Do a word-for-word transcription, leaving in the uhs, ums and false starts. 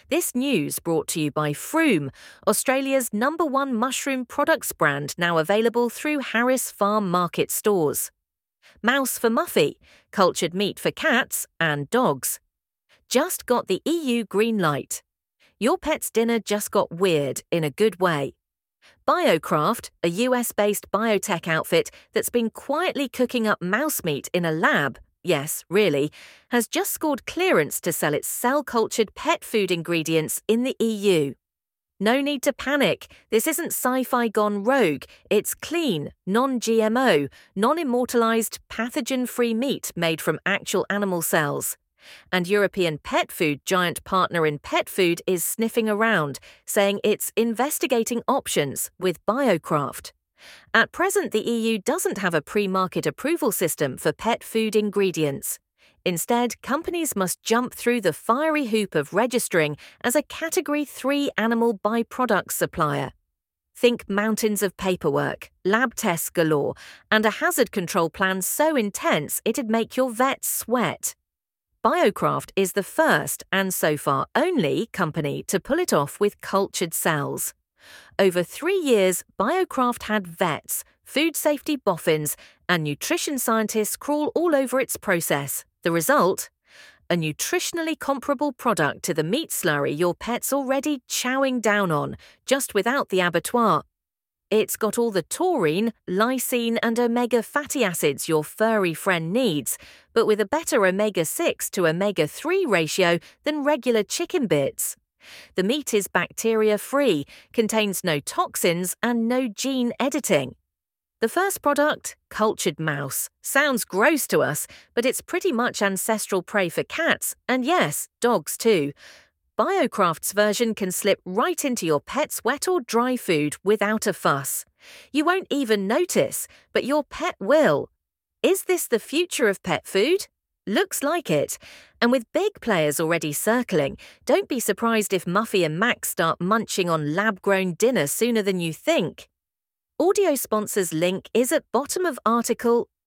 This news brought to you by Froome, Australia's number one mushroom products brand, now available through Harris Farm Market stores. Mouse for Muffy, cultured meat for cats and dogs. Just got the E U green light. Your pet's dinner just got weird in a good way. BioCraft, a U S-based biotech outfit that's been quietly cooking up mouse meat in a lab, yes, really, has just scored clearance to sell its cell-cultured pet food ingredients in the E U. No need to panic. This isn't sci-fi gone rogue. It's clean, non-G M O, non-immortalized, pathogen-free meat made from actual animal cells. And European pet food giant Partner in Pet Food is sniffing around, saying it's investigating options with BioCraft. At present, the E U doesn't have a pre-market approval system for pet food ingredients. Instead, companies must jump through the fiery hoop of registering as a Category three animal byproduct supplier. Think mountains of paperwork, lab tests galore, and a hazard control plan so intense it'd make your vet sweat. BioCraft is the first, and so far only, company to pull it off with cultured cells. Over three years, BioCraft had vets, food safety boffins, and nutrition scientists crawl all over its process. The result? A nutritionally comparable product to the meat slurry your pet's already chowing down on, just without the abattoir. It's got all the taurine, lysine, and omega fatty acids your furry friend needs, but with a better omega six to omega three ratio than regular chicken bits. The meat is bacteria-free, contains no toxins, and no gene editing. The first product, cultured mouse, sounds gross to us, but it's pretty much ancestral prey for cats, and yes, dogs too. BioCraft's version can slip right into your pet's wet or dry food without a fuss. You won't even notice, but your pet will. Is this the future of pet food? Looks like it. And with big players already circling, don't be surprised if Muffy and Max start munching on lab-grown dinner sooner than you think. Audio sponsors link is at bottom of article